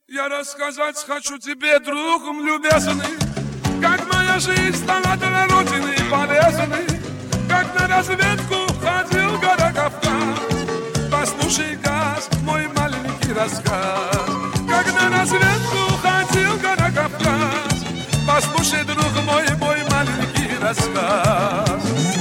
Я рассказать хочу тебе, друг любезный, как моя жизнь стала для родины полезной, как на разведку ходил гора Кавказ. Послушай, газ, мой маленький рассказ, как на разведку ходил гора Кавказ. Послушай, друг мой маленький рассказ.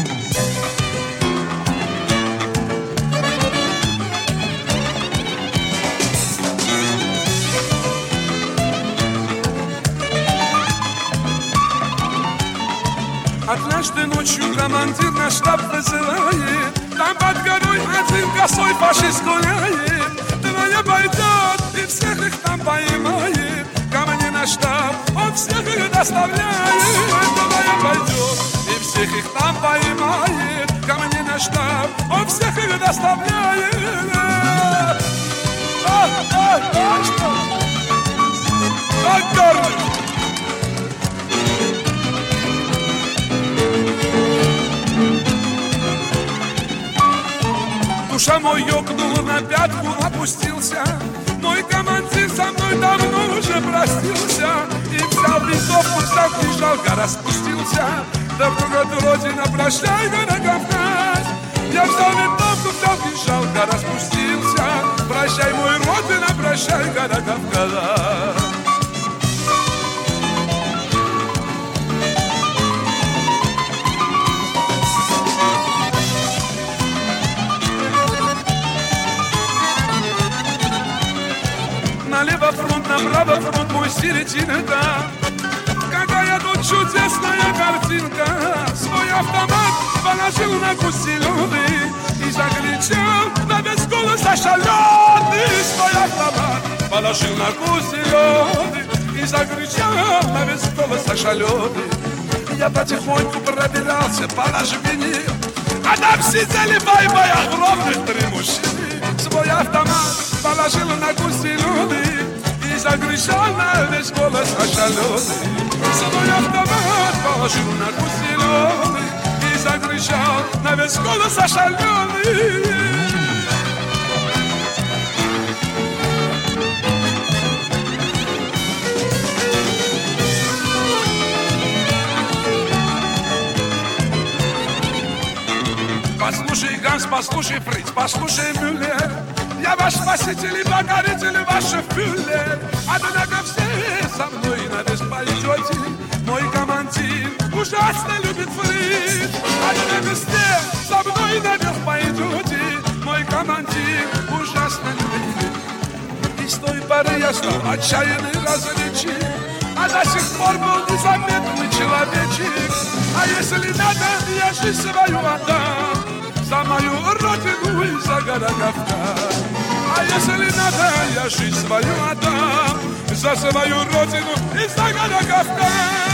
Однажды ночью командир наш штаб вызывает, там под горой один косой фашист гуляет. Двое пойдет и всех их там поймает. Ко мне на штаб он всех их доставляет. Двое пойдет и всех их там поймает. Ко мне на штаб он всех их доставляет. Душа мой ёкнула, на пятку опустился. Мой командир со мной давно уже простился. И взял винтовку, взял кинжал, гора спустился. Да вдруг от родина, прощай, гора Кавказ. Я взял винтовку, взял кинжал, гора спустился. Прощай, мой родина, прощай, гора Кавказ. Налево фронт, направо фронт, мой середина, да. Какая тут чудесная картинка. Свой автомат положил на гуселёды и закричал на весь голос ошалённый. Свой автомат положил на гуселёды и закричал на весь голос ошалённый. Я потихоньку пробирался по ложбине, а там сидели бай-бай огромных три мужчины. Свой автомат положил на гуселёды и закричал на весь голос ошалённый. Свой автомат положил на гуселёды и закричал на весь голос ошалённый. Послушай, Ганс, послушай, Фриц, послушай, Мюллер. Я ваш спаситель и покоритель, ваш фюллер. Однако все со мной на весь пойдете. Мой командир ужасно любит Фриц. Однако все со мной наверх пойдете. Мой командир ужасно любит Фриц. И с той поры я стал отчаянный разведчик, а до сих пор был незаметный человечек. А если надо, я жизнь свою отдам за мою родину и за гора Кавказ. А если надо, я жизнь свою отдам за свою родину и за гора Кавказ.